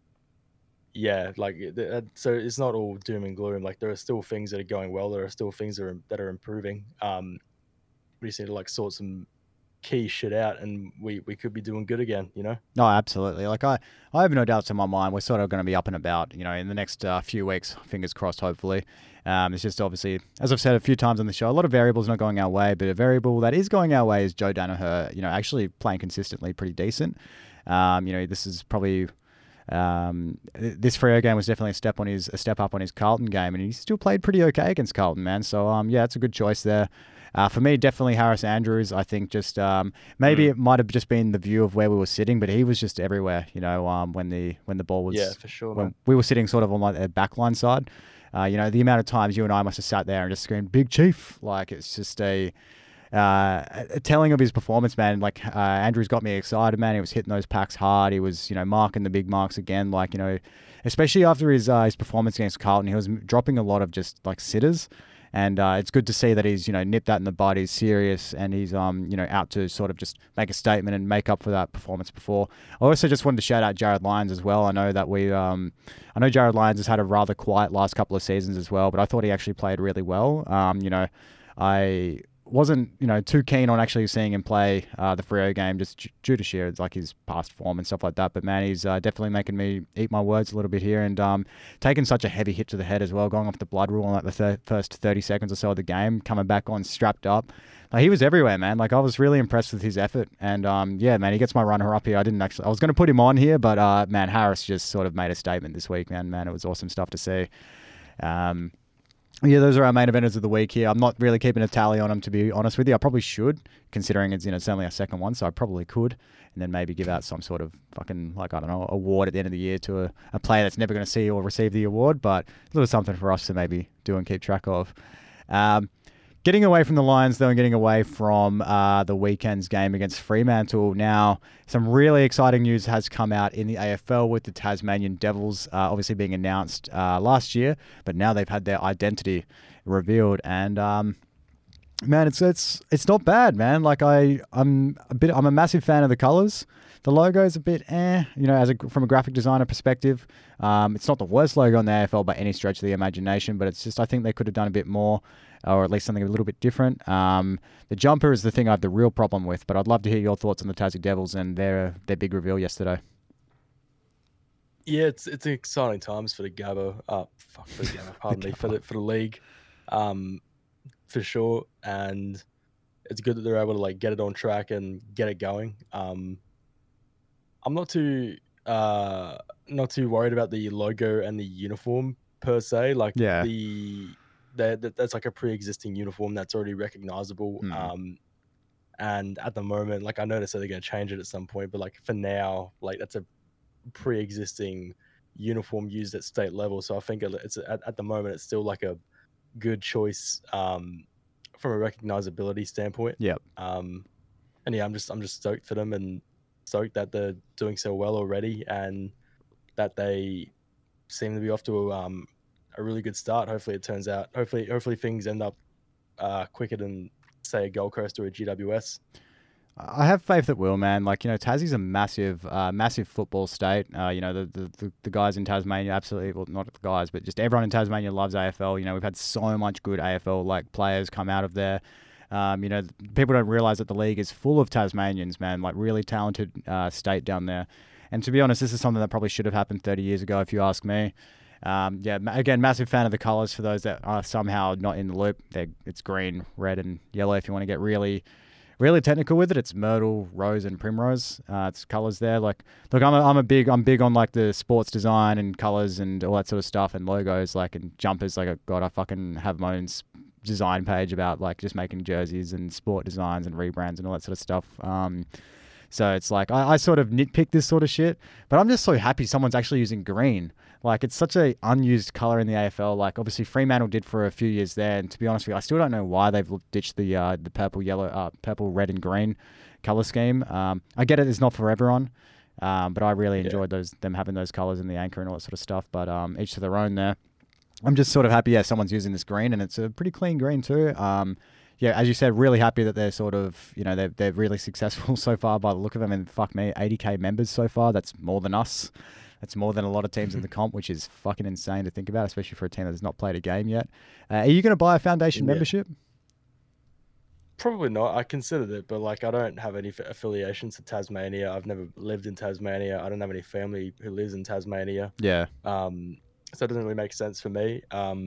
So it's not all doom and gloom. Like there are still things that are going well. There are still things that are improving. We just need to like sort some key shit out, and we could be doing good again. No, absolutely. Like I have no doubts in my mind. We're sort of going to be up and about. In the next few weeks. Fingers crossed. Hopefully, it's just obviously, as I've said a few times on the show, a lot of variables not going our way, but a variable that is going our way is Joe Daniher. Actually playing consistently, pretty decent. This is probably This Freo game was definitely a step up on his Carlton game, and he still played pretty okay against Carlton, man. So yeah, it's a good choice there. For me, definitely Harris Andrews. I think just maybe it might have just been the view of where we were sitting, but he was just everywhere. When the ball was for sure, when man. we were sitting sort of on like the backline side. The amount of times you and I must have sat there and just screamed "Big Chief!" Like it's just a telling of his performance, man. Like Andrews got me excited, man. He was hitting those packs hard. He was, marking the big marks again. Like, especially after his performance against Carlton, he was dropping a lot of just like sitters. And it's good to see that he's, nipped that in the bud. He's serious and he's, out to sort of just make a statement and make up for that performance before. I also just wanted to shout out Jared Lyons as well. I know that I know Jared Lyons has had a rather quiet last couple of seasons as well, but I thought he actually played really well. I wasn't, too keen on actually seeing him play the Freo game just due to sheer like his past form and stuff like that. But man, he's definitely making me eat my words a little bit here and taking such a heavy hit to the head as well, going off the blood rule in like the first 30 seconds or so of the game, coming back on strapped up. Like, he was everywhere, man. Like, I was really impressed with his effort. And yeah, man, he gets my runner up here. I was going to put him on here, but man, Harris just sort of made a statement this week, man. Man, it was awesome stuff to see. Yeah, those are our main eventers of the week here. I'm not really keeping a tally on them, to be honest with you. I probably should, considering it's only our second one, so I probably could. And then maybe give out some sort of fucking, like, I don't know, award at the end of the year to a player that's never going to see or receive the award. But a little something for us to maybe do and keep track of. Getting away from the Lions, though, and getting away from the weekend's game against Fremantle. Now, some really exciting news has come out in the AFL with the Tasmanian Devils obviously being announced last year, but now they've had their identity revealed. And man, it's not bad, man. Like I'm a massive fan of the colours. The logo's a bit from a graphic designer perspective. It's not the worst logo on the AFL by any stretch of the imagination, but it's just I think they could have done a bit more, or at least something a little bit different. The jumper is the thing I have the real problem with, but I'd love to hear your thoughts on the Tassie Devils and their big reveal yesterday. Yeah, it's exciting times for the Gabba. For the Gabba, pardon me, for the league, for sure. And it's good that they're able to like get it on track and get it going. I'm not too worried about the logo and the uniform per se. Like Yeah. that's like a pre-existing uniform that's already recognizable. And at the moment, like I noticed that they're going to change it at some point, but like for now, like that's a pre-existing uniform used at state level. So I think it's at the moment it's still like a good choice from a recognizability standpoint. Yep. And yeah, I'm just stoked for them and stoked that they're doing so well already and that they seem to be off to a really good start. Hopefully it turns out. Hopefully things end up quicker than say a Gold Coast or a GWS. I have faith it will, man. Like, Tassie's a massive football state. The guys in Tasmania absolutely, well, not the guys, but just everyone in Tasmania loves AFL. We've had so much good AFL like players come out of there. People don't realise that the league is full of Tasmanians, man, like really talented state down there. And to be honest, this is something that probably should have happened 30 years ago, if you ask me. Again, massive fan of the colours for those that are somehow not in the loop. It's green, red, and yellow if you want to get really, really technical with it. It's myrtle, rose, and primrose. It's colours there. Like, look, I'm big on like the sports design and colours and all that sort of stuff and logos, like, and jumpers. Like, I fucking have my own design page about like just making jerseys and sport designs and rebrands and all that sort of stuff. So it's like I sort of nitpick this sort of shit, but I'm just so happy someone's actually using green. Like, it's such a unused color in the AFL. Like, obviously Fremantle did for a few years there, and to be honest with you, I still don't know why they've ditched the purple, red, and green color scheme. I get it; it's not for everyone, but I really enjoyed them having those colors in the anchor and all that sort of stuff. But each to their own there. I'm just sort of happy, someone's using this green, and it's a pretty clean green too. As you said, really happy that they're sort of, they're really successful so far by the look of them. And fuck me, 80k members so far. That's more than us. That's more than a lot of teams in the comp, which is fucking insane to think about, especially for a team that has not played a game yet. Are you going to buy a foundation membership? Probably not. I considered it, but like I don't have any affiliations to Tasmania. I've never lived in Tasmania. I don't have any family who lives in Tasmania. Yeah. So it doesn't really make sense for me.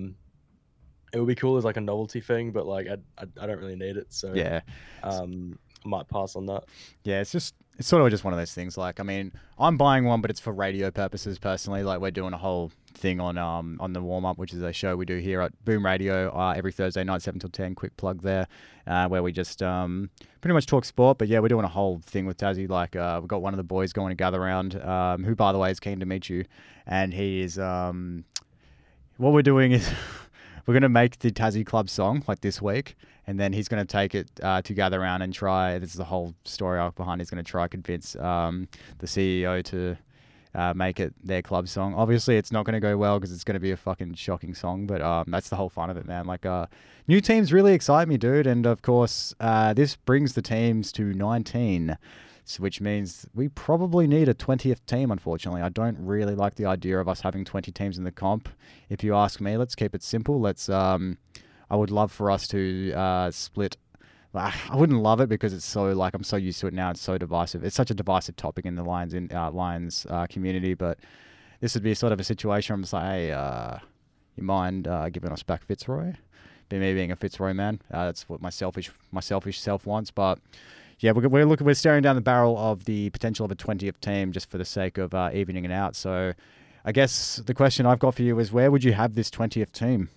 It would be cool as like a novelty thing, but like I don't really need it. So yeah, I might pass on that. Yeah, it's it's sort of just one of those things. Like, I mean, I'm buying one, but it's for radio purposes personally. Like, we're doing a whole thing on the warm up, which is a show we do here at Boom Radio every Thursday night, 7 till 10. Quick plug there, where we just pretty much talk sport. But yeah, we're doing a whole thing with Tassie. Like, we've got one of the boys going to gather around, who by the way is keen to meet you, and he is what we're doing is we're going to make the Tassie Club song like this week, and then he's going to take it to gather around and try. This is the whole story arc behind. He's going to try convince the CEO to make it their club song. Obviously, it's not going to go well because it's going to be a fucking shocking song, but that's the whole fun of it, man. Like, new teams really excite me, dude. And of course, this brings the teams to 19. Which means we probably need a 20th team, unfortunately. I don't really like the idea of us having 20 teams in the comp. If you ask me, let's keep it simple. I would love for us to split. I wouldn't love it because it's so, like, I'm so used to it now. It's so divisive. It's such a divisive topic in the Lions community, but this would be sort of a situation where I'm just like, hey, you mind giving us back Fitzroy? Be me being a Fitzroy man. That's what my selfish self wants, but yeah, we're staring down the barrel of the potential of a 20th team just for the sake of evening it out. So I guess the question I've got for you is, where would you have this 20th team?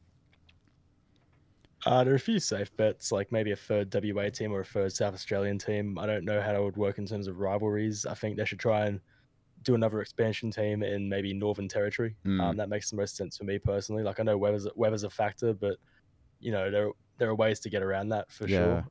There are a few safe bets, like maybe a third WA team or a third South Australian team. I don't know how that would work in terms of rivalries. I think they should try and do another expansion team in maybe Northern Territory. That makes the most sense for me personally. Like, I know weather's a factor, but you know there are ways to get around that for sure.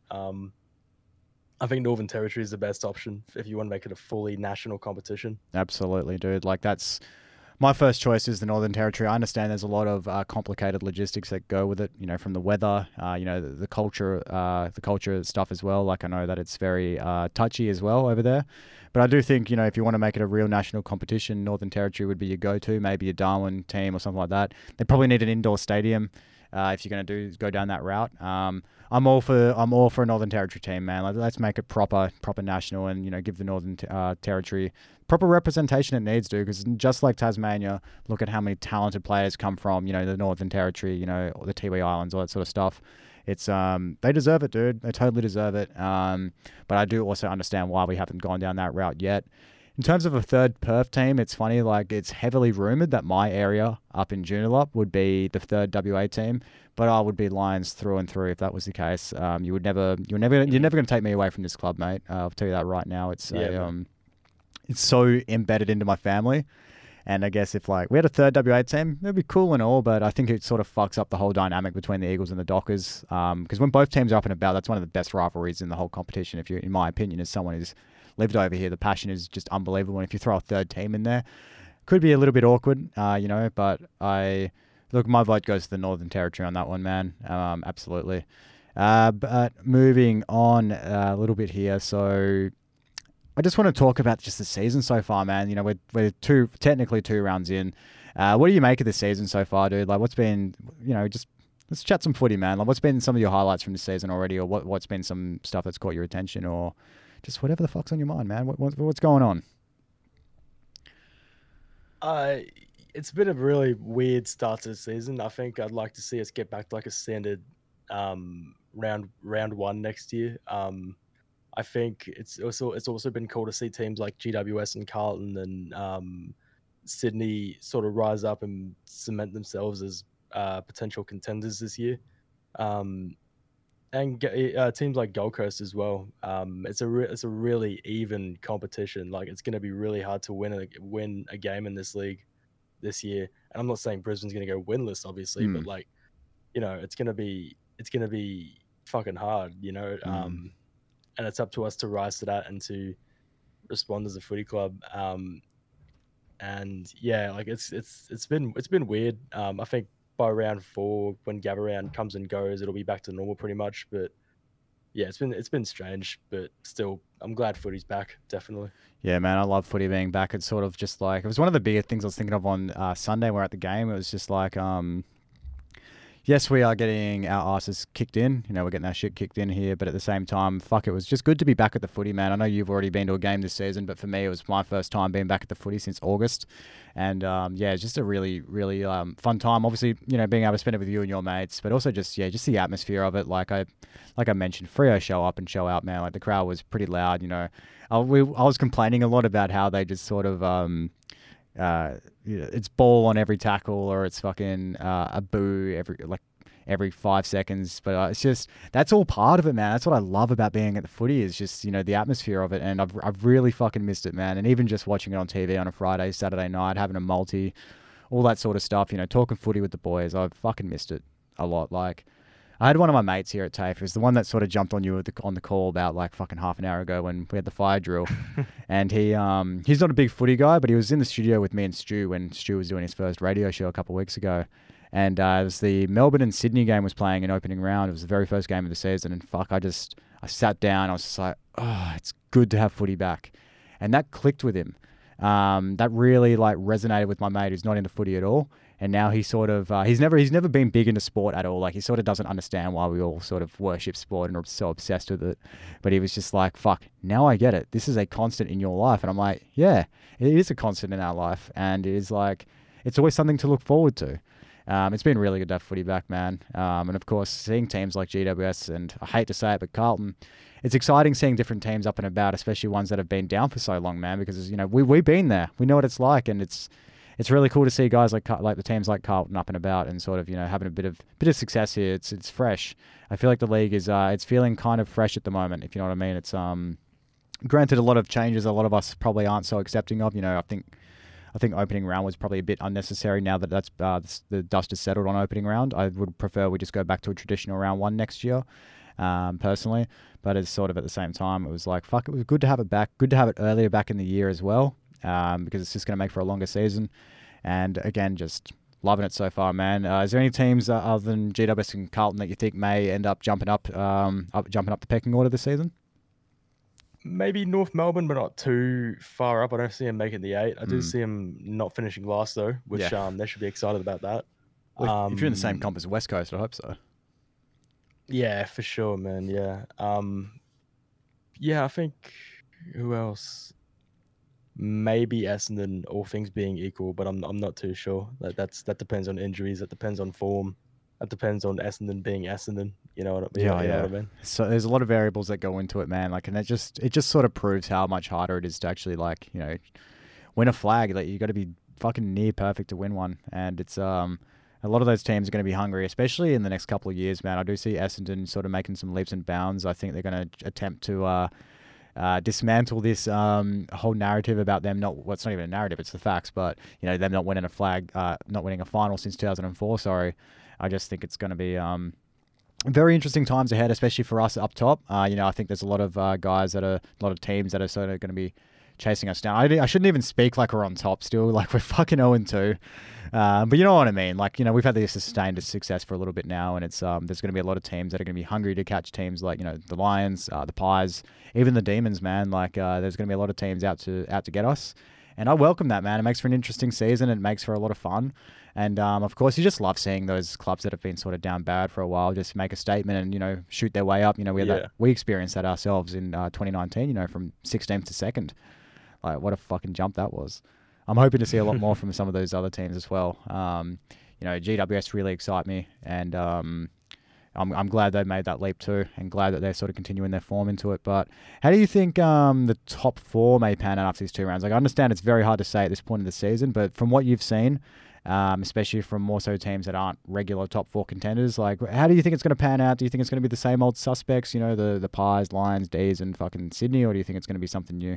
I think Northern Territory is the best option if you want to make it a fully national competition. Absolutely, dude. Like, that's my first choice is the Northern Territory. I understand there's a lot of complicated logistics that go with it, you know, from the weather, the culture stuff as well. Like, I know that it's very touchy as well over there. But I do think, you know, if you want to make it a real national competition, Northern Territory would be your go-to, maybe a Darwin team or something like that. They probably need an indoor stadium if you're going to go down that route. I'm all for a Northern Territory team, man. Let's make it proper national, and, you know, give the Northern Territory proper representation it needs to, because just like Tasmania, look at how many talented players come from, you know, the Northern Territory, you know, the Tiwi Islands, all that sort of stuff. It's they deserve it, dude. They totally deserve it. But I do also understand why we haven't gone down that route yet. In terms of a third Perth team, it's funny, like, it's heavily rumoured that my area up in Joondalup would be the third WA team, but I would be Lions through and through if that was the case. You're never going to take me away from this club, mate. I'll tell you that right now. It's so embedded into my family. And I guess if, like, we had a third WA team, it'd be cool and all, but I think it sort of fucks up the whole dynamic between the Eagles and the Dockers. Because when both teams are up and about, that's one of the best rivalries in the whole competition. If you, in my opinion, as someone who's lived over here, the passion is just unbelievable. And if you throw a third team in there, could be a little bit awkward, you know. But my vote goes to the Northern Territory on that one, man. Absolutely. But moving on a little bit here, so I just want to talk about just the season so far, man. You know, we're technically 2 rounds in. What do you make of this season so far, dude? Like, what's been, you know, just let's chat some footy, man. Like, what's been some of your highlights from the season already, or what's been some stuff that's caught your attention, or just whatever the fuck's on your mind, man. What's going on? It's been a really weird start to the season. I think I'd like to see us get back to like a standard round 1 next year. I think it's also been cool to see teams like GWS and Carlton and Sydney sort of rise up and cement themselves as potential contenders this year. And teams like Gold Coast as well. It's a really even competition. Like, it's going to be really hard to win a game in this league this year. And I'm not saying Brisbane's going to go winless, obviously, but, like, you know, it's going to be fucking hard, you know. And it's up to us to rise to that and to respond as a footy club. And yeah, like, it's been weird. I think by round 4, when Gabba comes and goes, it'll be back to normal pretty much. But yeah, it's been strange, but still, I'm glad footy's back, definitely. Yeah, man, I love footy being back. It's sort of just like, it was one of the bigger things I was thinking of on Sunday. We're at the game. It was just like, yes, we are getting our asses kicked in. We're getting our shit kicked in here, but at the same time, fuck, it was just good to be back at the footy, man. I know you've already been to a game this season, but for me, it was my first time being back at the footy since August. And yeah, it's just a really, really fun time. Obviously, being able to spend it with you and your mates, but also just the atmosphere of it. Like I mentioned, Freo show up and show out, man. Like the crowd was pretty loud. I was complaining a lot about how they just sort of it's ball on every tackle, or it's fucking a boo every 5 seconds. But it's just, that's all part of it, man. That's what I love about being at the footy, is just the atmosphere of it. And I've really fucking missed it, man. And even just watching it on TV on a Friday, Saturday night, having a multi, all that sort of stuff. Talking footy with the boys, I've fucking missed it a lot. Like, I had one of my mates here at TAFE, who's the one that sort of jumped on you on the call about like fucking half an hour ago when we had the fire drill. And he's not a big footy guy, but he was in the studio with me and Stu when Stu was doing his first radio show a couple of weeks ago. And it was the Melbourne and Sydney game was playing in opening round. It was the very first game of the season. And fuck, I sat down. I was just like, oh, it's good to have footy back. And that clicked with him. That really like resonated with my mate who's not into footy at all. And now he sort of, he's never been big into sport at all. Like, he sort of doesn't understand why we all sort of worship sport and are so obsessed with it. But he was just like, fuck, now I get it. This is a constant in your life. And I'm like, yeah, it is a constant in our life. And it is like, it's always something to look forward to. It's been really good to have footy back, man. And of course, seeing teams like GWS, and I hate to say it, but Carlton, it's exciting seeing different teams up and about, especially ones that have been down for so long, man, because, we've been there. We know what it's like, and it's really cool to see guys like the teams like Carlton up and about and sort of, having a bit of success here. It's fresh. I feel like the league is, it's feeling kind of fresh at the moment, if you know what I mean. It's, granted, a lot of changes a lot of us probably aren't so accepting of. I think opening round was probably a bit unnecessary now that that's the dust is settled on opening round. I would prefer we just go back to a traditional round one next year, personally. But it's sort of at the same time, it was like, fuck, it was good to have it back. Good to have it earlier back in the year as well, because it's just going to make for a longer season. And again, just loving it so far, man. Is there any teams other than GWS and Carlton that you think may end up jumping up the pecking order this season? Maybe North Melbourne, but not too far up. I don't see him making the 8. I do see him not finishing last, though, which they should be excited about that. Well, if you're in the same comp as West Coast, I hope so. Yeah, for sure, man. Yeah. Yeah, I think, who else? Maybe Essendon, all things being equal, but I'm not too sure. That depends on injuries. That depends on form. That depends on Essendon being Essendon. You know what I mean? Yeah, you know what I mean? So there's a lot of variables that go into it, man. Like, and it just sort of proves how much harder it is to actually, like, win a flag. Like, you got to be fucking near perfect to win one. And it's a lot of those teams are going to be hungry, especially in the next couple of years, man. I do see Essendon sort of making some leaps and bounds. I think they're going to attempt to dismantle this whole narrative about them it's not even a narrative, it's the facts, but them not winning a flag, not winning a final since 2004. Sorry, I just think it's going to be very interesting times ahead, especially for us up top. I think there's a lot of teams that are sort of going to be chasing us down. I shouldn't even speak like we're on top still, like we're fucking 0-2. But you know what I mean? Like, we've had this sustained success for a little bit now, and it's there's going to be a lot of teams that are going to be hungry to catch teams like, the Lions, the Pies, even the Demons, man. Like, there's going to be a lot of teams out to get us. And I welcome that, man. It makes for an interesting season. It makes for a lot of fun. And, of course, you just love seeing those clubs that have been sort of down bad for a while just make a statement and, shoot their way up. We experienced that ourselves in 2019, from 16th to 2nd. Like, what a fucking jump that was. I'm hoping to see a lot more from some of those other teams as well. GWS really excite me, and I'm glad they made that leap too, and glad that they're sort of continuing their form into it. But how do you think the top 4 may pan out after these 2 rounds? Like, I understand it's very hard to say at this point in the season, but from what you've seen, especially from more so teams that aren't regular top 4 contenders, like, how do you think it's going to pan out? Do you think it's going to be the same old suspects, the Pies, Lions, D's, and fucking Sydney, or do you think it's going to be something new?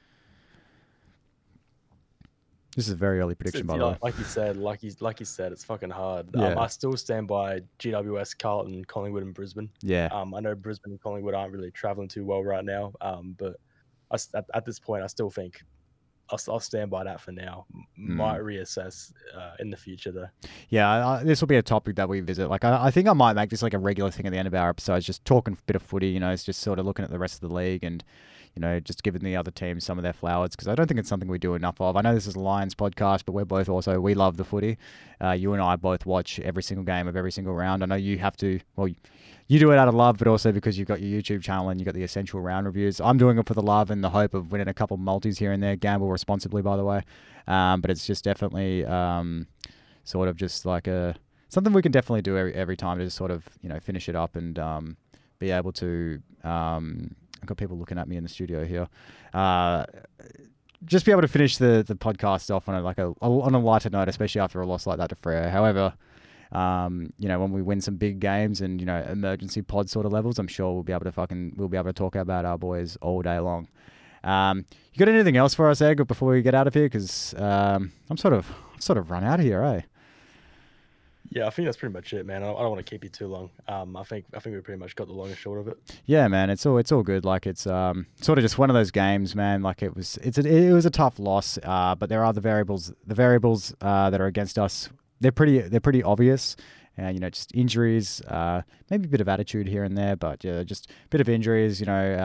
This is a very early prediction, by the way. Like you said, it's fucking hard. Yeah. I still stand by GWS, Carlton, Collingwood, and Brisbane. Yeah. I know Brisbane and Collingwood aren't really traveling too well right now. But at this point, I still think I'll stand by that for now. Might reassess in the future, though. Yeah, this will be a topic that we visit. Like, I think I might make this like a regular thing at the end of our episodes, just talking a bit of footy. It's just sort of looking at the rest of the league and, just giving the other team some of their flowers, because I don't think it's something we do enough of. I know this is a Lions podcast, but we're both also, we love the footy. You and I both watch every single game of every single round. I know you have to, well, you do it out of love, but also because you've got your YouTube channel and you've got the Essential Round reviews. I'm doing it for the love and the hope of winning a couple multis here and there. Gamble responsibly, by the way. But it's just definitely sort of just like something we can definitely do every time to just sort of, finish it up and be able to... I've got people looking at me in the studio here. Just be able to finish the podcast off on a lighter note, especially after a loss like that to Freo. However, when we win some big games and emergency pod sort of levels, I'm sure we'll be able to talk about our boys all day long. You got anything else for us, Egg, before we get out of here? Because I'm sort of run out of here, eh? Yeah, I think that's pretty much it, man. I don't want to keep you too long. I think we pretty much got the long and short of it. Yeah, man. It's all good. Like it's sort of just one of those games, man. Like it was a tough loss. But there are the variables that are against us. They're pretty obvious. Just injuries, maybe a bit of attitude here and there, but yeah, just a bit of injuries.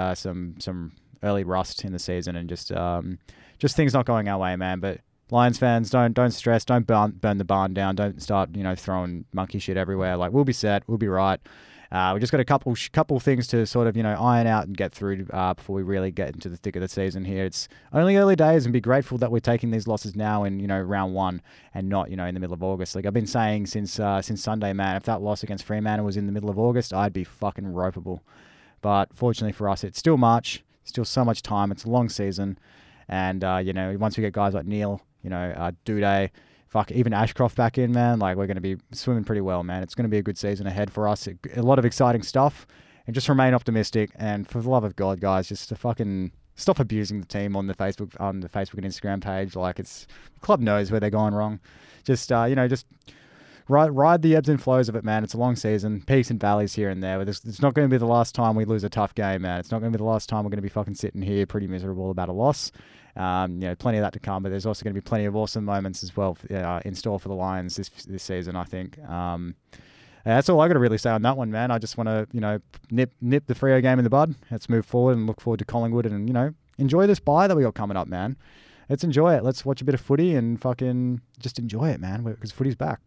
Some early rust in the season, and just things not going our way, man. But Lions fans, don't stress, don't burn the barn down, don't start throwing monkey shit everywhere. Like we'll be set, we'll be right. We just got a couple things to sort of iron out and get through before we really get into the thick of the season here. It's only early days, and be grateful that we're taking these losses now in round one and not in the middle of August. Like I've been saying since Sunday, man. If that loss against Fremantle was in the middle of August, I'd be fucking ropeable. But fortunately for us, it's still March, still so much time. It's a long season, and once we get guys like Neil, Duday, even Ashcroft back in, man, like we're going to be swimming pretty well, man. It's going to be a good season ahead for us. A lot of exciting stuff, and just remain optimistic. And for the love of God, guys, just to fucking stop abusing the team on the Facebook and Instagram page. Like the club knows where they're going wrong. Just just ride the ebbs and flows of it, man. It's a long season, peaks and valleys here and there. It's not going to be the last time we lose a tough game, man. It's not going to be the last time we're going to be fucking sitting here pretty miserable about a loss. Plenty of that to come, but there's also going to be plenty of awesome moments as well in store for the Lions this season, I think. That's all I got to really say on that one, man. I just want to, nip the Freo game in the bud. Let's move forward and look forward to Collingwood and, enjoy this bye that we got coming up, man. Let's enjoy it. Let's watch a bit of footy and fucking just enjoy it, man, because footy's back.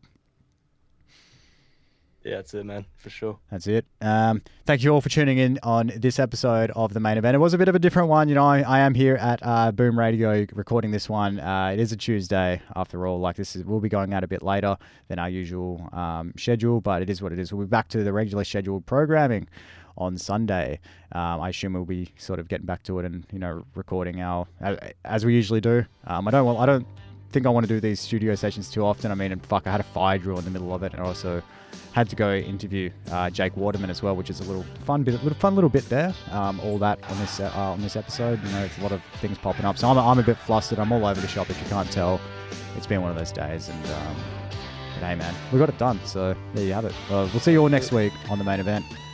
Yeah, that's it, man, for sure. That's it. Thank you all for tuning in on this episode of The Main Event. It was a bit of a different one. I am here at Boom Radio recording this one. It is a Tuesday, after all. We'll be going out a bit later than our usual schedule, but it is what it is. We'll be back to the regular scheduled programming on Sunday. I assume we'll be sort of getting back to it and recording as we usually do. I don't think I want to do these studio sessions too often. I mean, I had a fire drill in the middle of it, and I also had to go interview Jake Waterman as well, which is a little fun little bit there. All that on this episode. It's a lot of things popping up, so I'm a bit flustered. I'm all over the shop, if you can't tell. It's been one of those days, and but hey, man, we got it done. So there you have it. We'll see you all next week on The Main Event.